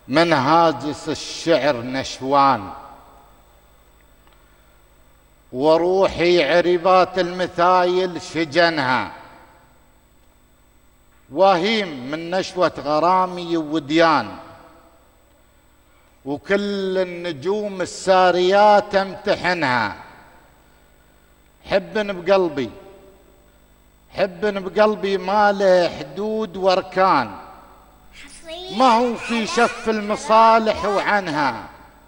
من هاجس الشعر نشوان، وروحي عربات المثايل شجنها، وهيم من نشوة غرامي وديان، وكل النجوم الساريات امتحنها. حبن بقلبي، حبن بقلبي ما له حدود واركان، ما هو في شف المصالح وعنها.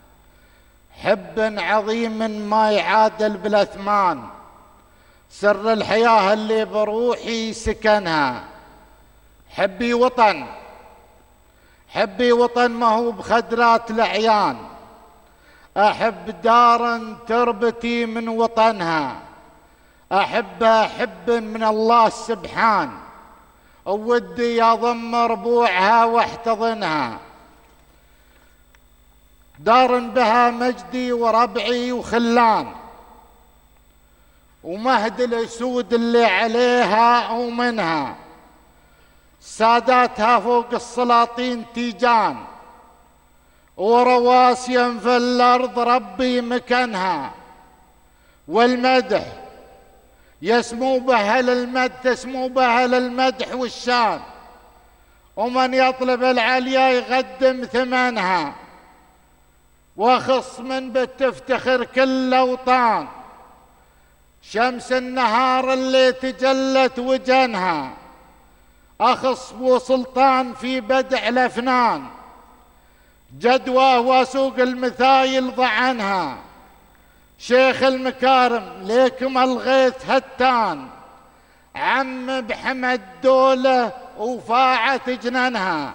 حب عظيم ما يعادل بالاثمان، سر الحياة اللي بروحي سكنها. حبي وطن، حبي وطن ما هو بخدرات الأعيان، أحب دارا تربتي من وطنها. أحب من الله سبحان، ودي أضم ربوعها واحتضنها. دار بها مجدي وربعي وخلان، ومهد الأسود اللي عليها أو منها. ساداتها فوق السلاطين تيجان، ورواسيا في الأرض ربي مكانها. والمدح يسمو به أهل المدح، تسمو به أهل المدح والشان، ومن يطلب العليا يقدم ثمنها. وخص من بتفتخر كل أوطان، شمس النهار اللي تجلت وجنها. أخص بو سلطان في بدع الأفنان، جدوى وسوق المثايل ضعنها. شيخ المكارم ليكم الغيث هتان، عم بحمد دولة وفاعت جنانها.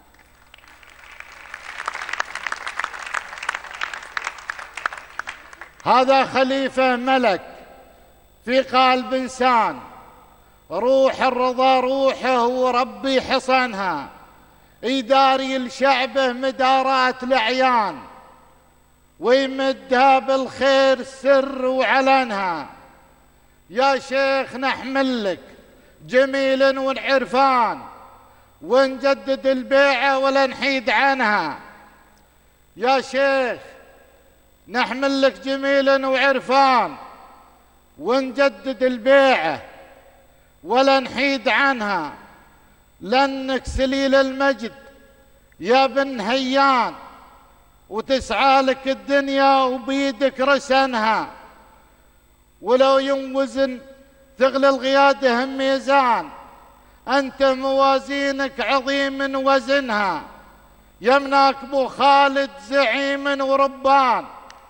هذا خليفة ملك في قلب إنسان، روح الرضا روحه وربي حصنها. يداري لشعبه مدارات الأعيان، ويمدها بالخير سر وعلنها. يا شيخ نحمل لك جميل والعرفان، ونجدد البيعة ولا نحيد عنها. يا شيخ نحمل لك جميل وعرفان، ونجدد البيعة ولا نحيد عنها. لأنك سليل المجد يا بن هيان، وتسعى لك الدنيا وبيدك رسنها. ولو ينوزن ثغل الغيادة هم ميزان، أنت موازينك عظيم وزنها. يمناك ابو خالد زعيم وربان،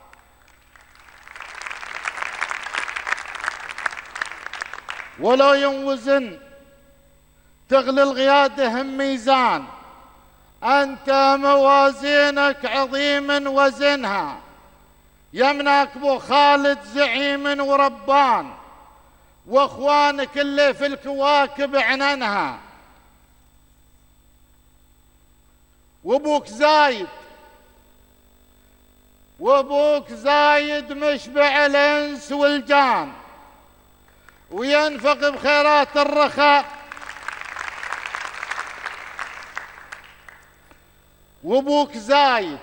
ولو ينوزن تغلي الغيادة هم ميزان، أنت موازينك عظيم وزنها. يمناك ابو خالد زعيم وربان، واخوانك اللي في الكواكب عننها. وابوك زايد، وابوك زايد مشبع الانس والجان، وينفق بخيرات الرخاء. وابوك زايد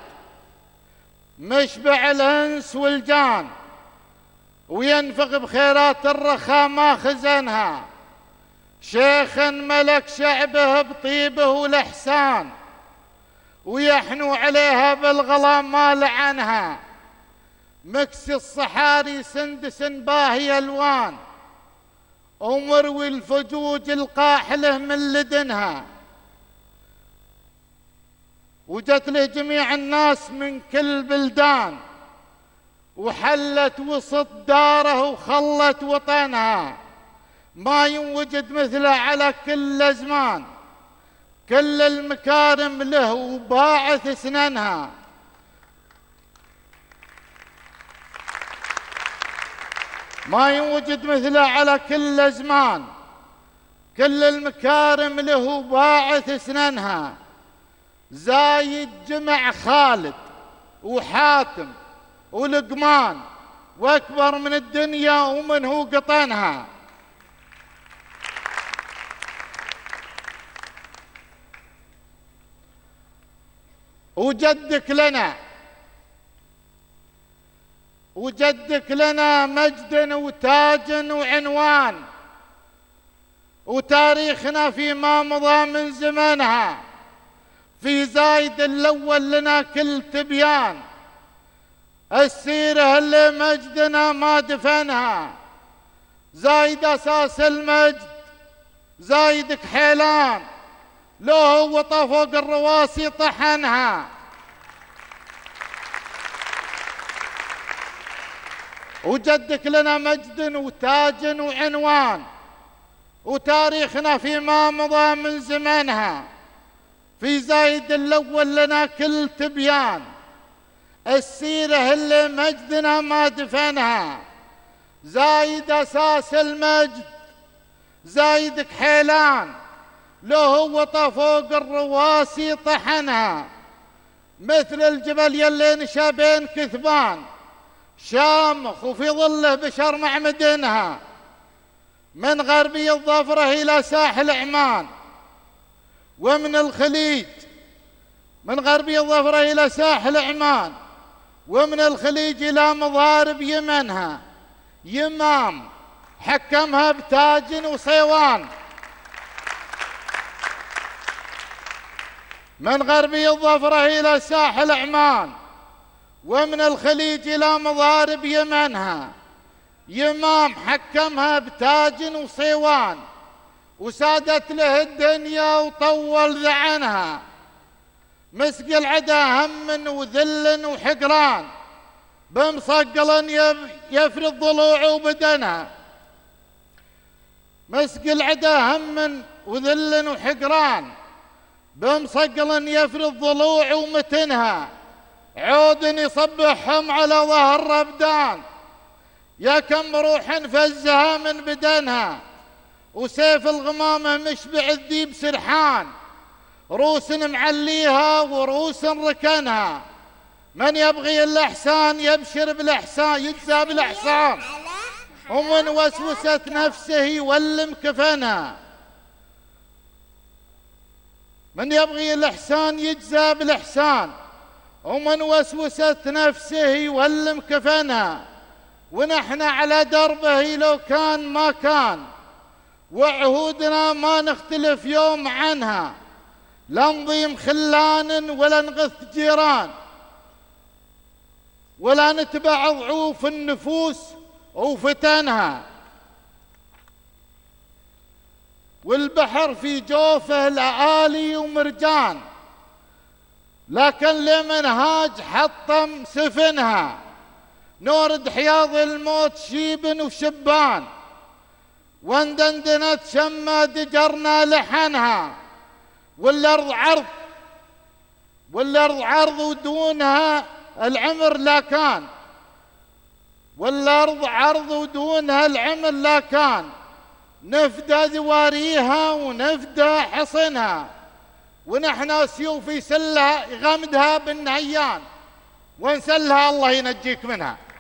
مشبع الانس والجان، وينفق بخيرات الرخاء ما خزنها. شيخ ملك شعبه بطيبه والاحسان، ويحنو عليها بالغلام ما لعنها. مكس الصحاري سندس باهي الوان، ومروي الفجوج القاحله من لدنها. وجت له جميع الناس من كل بلدان، وحلت وسط داره وخلت وطنها. ما ينوجد مثله على كل زمان، كل المكارم له وباعث اسنانها. ما يوجد مثله على كل زمان، كل المكارم له وباعث اسنانها. زايد جمع خالد وحاتم ولقمان، واكبر من الدنيا ومن هو قطنها. وجدك لنا مجد وتاج وعنوان، وتاريخنا فيما مضى من زمنها، في زايد الأول لنا كل تبيان، السيرة اللي مجدنا ما دفنها، زايد أساس المجد زايد كحيلان، لو هو فوق الرواسي طحنها. وجدك لنا مجد وتاج وعنوان، وتاريخنا فيما مضى من زمنها، في زايد الأول لنا كل تبيان، السيرة اللي مجدنا ما دفنها، زايد أساس المجد زايد كحيلان، لو هو فوق الرواسي طحنها، مثل الجبل يلي نشا بين كثبان، شامخ وفي ظله بشر معمدنها، من غربي الظفرة إلى ساحل عمان، ومن الخليج من غربي الظفرة إلى ساحل عمان، ومن الخليج إلى مضارب يمنها، يمام حكمها بتاج وصيوان. من غربي الظفرة إلى ساحل عمان، ومن الخليج إلى مضارب يمنها، يمام حكمها بتاج وصيوان، وسادت له الدنيا وطول ذعنها، مسق العدا هم وذل وحقران، بمصقل يفرض ضلوع وبدنها، مسق العدا هم وذل وحقران، بمصقل يفرض ضلوع ومتنها، عود يصبحهم على ظهر ربدان، يا كم روح فزها من بدنها، وسيف الغمامة مشبع الذيب سرحان، روس معليها وروس ركنها، من يبغي الإحسان يبشر بالإحسان يجزى بالإحسان، ومن وسوسة نفسه يولم كفنها، من يبغي الإحسان يجزى بالإحسان، ومن وسوسة نفسه يولم كفنها، ونحن على دربه لو كان ما كان، وعهودنا ما نختلف يوم عنها، لا نضيم خلان ولا نغث جيران، ولا نتبع ضعوف النفوس وفتنها، والبحر في جوفه الأعالي ومرجان، لكن لمنهاج حطم سفنها، نورد حياض الموت شيب وشبان، واندندنت شما دجرنا لحنها، والأرض عرض ودونها العمر لا كان، والأرض عرض ودونها العمر لا كان، نفدى ذواريها ونفدى حصنها، ونحن سيوف يسلها يغمدها بالنهيان، ونسلها الله ينجيك منها.